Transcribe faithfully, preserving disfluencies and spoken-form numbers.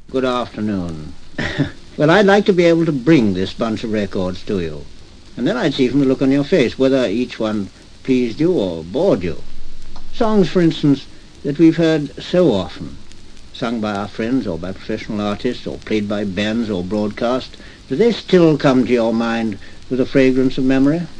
Good afternoon. Well, I'd like to be able to bring this bunch of records to you, and then I'd see from the look on your face whether each one pleased you or bored you. Songs, for instance, that we've heard so often, sung by our friends or by professional artists or played by bands or broadcast, do they still come to your mind with a fragrance of memory?